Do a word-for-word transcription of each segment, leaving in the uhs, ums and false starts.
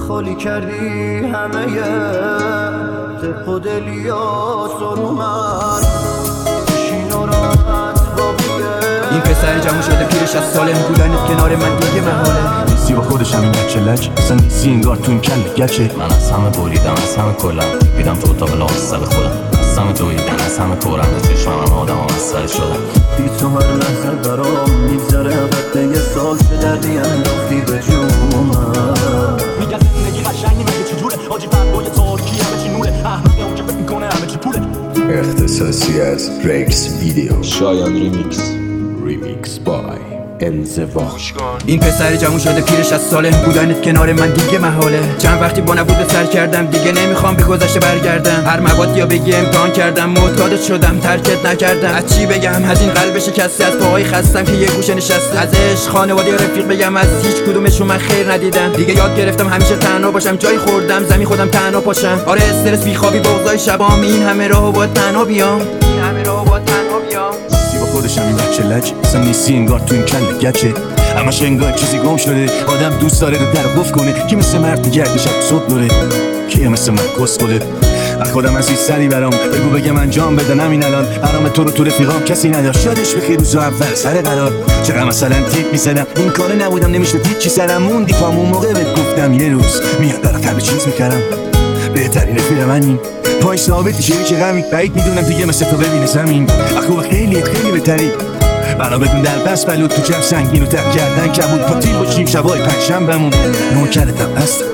خالی کردی همه دق و دلیات رو من بشین و راحت باقیه. این پسر جمع شده پیرش از سالم بودنت کنار من دیگه محاله. نیستی با خودش همین گچه لج اصلا نیستی انگار تو این کل گچه. من از همه بریدم از همه کلم بیدم تو اتاق لامصب خودم از همه دویدن از همه کورم به چشمم هم آدم ها مسئله شدم. بی تو هر لحظه برام میگذره حتی یه سال چه دردی انداختی به جونم. میگه زندگی قشنگی مگه چجوره حاجی فرقای تارکی همه چی نوره احمقی اون که فکر میکنه همه چی پوله. اختصاصی از ریکس ویدیو شایان ریمیکس ریمیکس بای انزوا. این پسر جمع شده پیرش از سالم بودنت کنار من دیگه محاله. چند وقتی با نبود سر کردم دیگه نمیخوام به گذشته برگردم. هر مواد یا بگی امتحان کردم معتادت شدم ترکت نکردم. از چی بگم از این قلب شکسته از پاهای خستم که یه گوشه نشسته. از عشق خانواده یا رفیق بگم از هیچ کدومشون من خیر ندیدم. دیگه یاد گرفتم همیشه تنها باشم جای خوردم زمین خودم تنها پاشم. آره استرس بیخوابی بغضای شبام این همه راهو با تنها بیام این همه راهو با تنها بیام. با خودش همین بچه لج اصلا نیستی انگار تو این کل گچه. همش انگار چیزی گم شده آدم دوست داره رو در گفت کنه. کی مثل مرد میگرده شب صبح دوره کی مثل من کس خوده. از خودم از این سری برام بگو بگم انجام بده همین الان. برام تو رو تو رفیقام کسی نداشت یادش بخیر روزو اول سر قرار چقدر مثلا تیپ میزدم این کاره نبودم نمیشه هیچی سرم موندی پام اون موقع بهت گفتم یه روز میاد برات همه چیز میکردم. بهترین رفیق منی پای ثابت میشه که غمی بعید میدونم دیگه مثل تو ببینه زمین. اخو خیلی خیلی بهتری بنا بدون در بس بلود تو جمع سنگین رو تر کردن کبود پاتیل باشیم شبای پنجشنبه‌مون نوکرتم هستم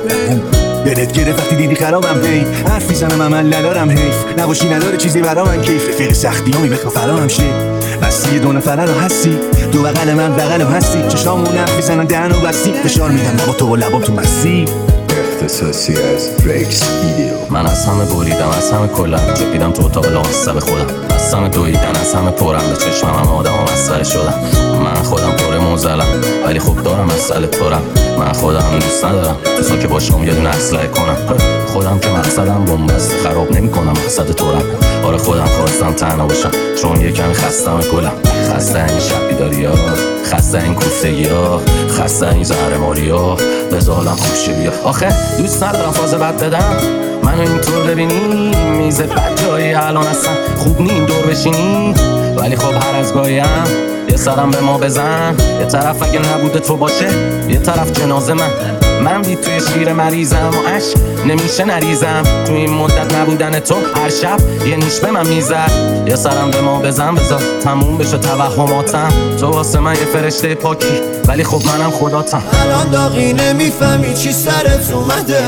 دلت گرفت وقتی دیدی خرابم هی حرف میزنم عمل ندارم حیف نباشی نداره چیزی برا من کیف رفیق سختی همی بخوا فرام شه بستی دو نفره رو هستی دو بغل من بغل رو هستی چشامون حرف میزنن دهن و بستی فشار میدم با تو و لبام تو مستی. اختصاصی از ریکس ویدیو. من از همه بریدم از همه کلم جپیدم تو اتاق لامصب خودم از همه دویدن از همه پرم به چشمم هم آدم ها مسئله شدم. من خودم پر موزلم ولی خوب دارم مسئله تورم. من خودم دوست ندارم تو ساکه باشم یه دونه اسلحه کنم. خودم که مقصدم بنبست خراب نمی کنم مقصد تورم. آره خودم خواستم تنها باشم چون یه کمی خستم گلم. خسته این شب بیداری ها خسته این کوفتگی ها خسته این زهرماری ها بزالم خوشه بیا. آخه دوست ندارم فاز بد بدم منو اینطور ببینی میزه بد جایی الان اصلا خوب نیم دور بشینی ولی خب هر از گاهی هم یه سرم به ما بزن. یه طرف اگه نبوده تو باشه یه طرف جنازه من. من بی توی شیر مریضم و عشق نمیشه نریزم. تو این مدت نبودن تو هر شب یه نیش به من میزد. یه سرم به ما بزن بذار تموم بشه توهماتم. تو واسه من یه فرشته پاکی ولی خب منم خداتم. الان داغی نمیفهمی چی سرت اومده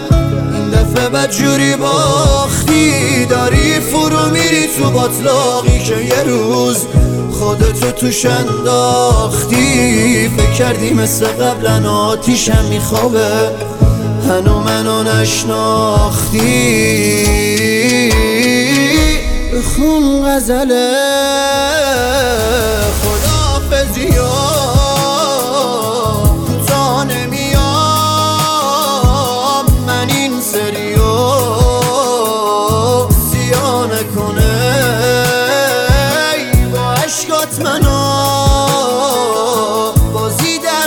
این دفعه بدجوری باختی داری فرو میری تو باطلاقی که یه روز خودتو توش انداختی. فکر کردی مثل قبلن آتیشم میخوابه هنو منو نشناختی. بخون غزله خداحافظی تا نمیام من این سریو زیان کنه با عشقات منو بازی در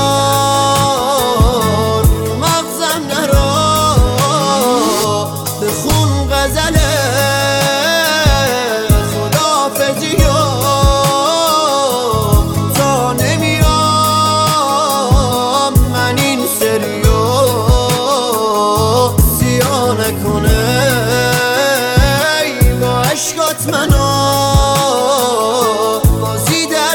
نیار مغزم نرا. بخون غزله خداحافظی تا نمیام من این سریو زیان کنه با عشقات منو بازی در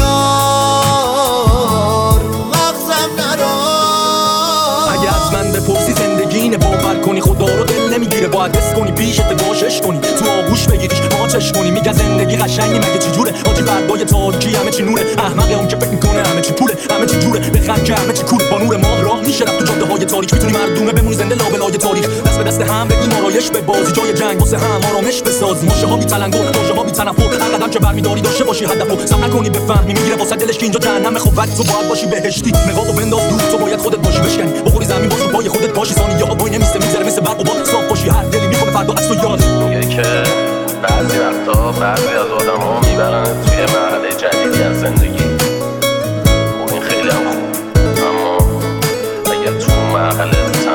نیار مغزم نرا. اگه از من بپرسی زندگی اینه باور کنی خدا رو دل نمیگیره باید حس کنی پیشت باشش کنی تو آغوش بگیریش ماچش کنی. میگه زندگی قشنگی مگه چی جوره آجی برگای تاریکی همه چی نوره احمقه اون که فکر میکنه همه چی پوله همه چی جوره بخند که همه چی کوله. با نور ماه راه میشه رفت تو جاده های تاریک میتونی مردونه بمونی زنده لابلای تاریخ. دست به دست هم بدیم آرایش به بازی جای جنگ واسه هم آرامش بسازی. ماشه ها بی تلنگر ماشه ها بی تنفر هر قدم که برمیداری داشته باشی هدفو سم نکنی بفهمی میگیره واسه دلش که اینجا جهنم خب وقت تو باید باشی بهشتی. نقابو بنداز دور تو باید خودت باشی بشکنی بخوری زمین باش رو پای خودت باشی ثانیه ها وای نمیسته میذاره مثل برق و باد صاف باشی هر دلی میکنه فردا از تو یاد. میگه که بعضی وقتا بعضی از آدم ها میبرن توی مرحله جدیدی از زندگی و این خیلی هم خوب اما اگر تو مرحله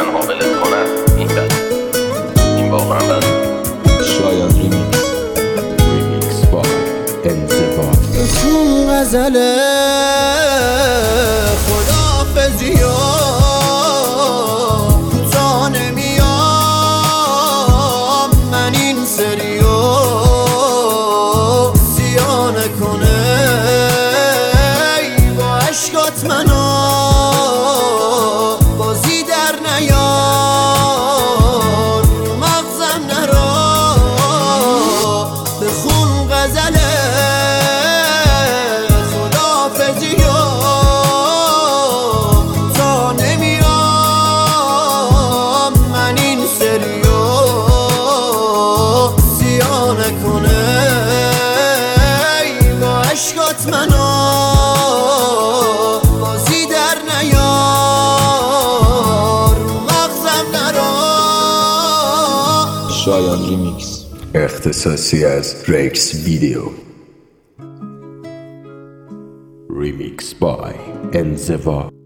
شایان ریمیکس. اختصاصی از رکس ویدیو. Remix by انزوا.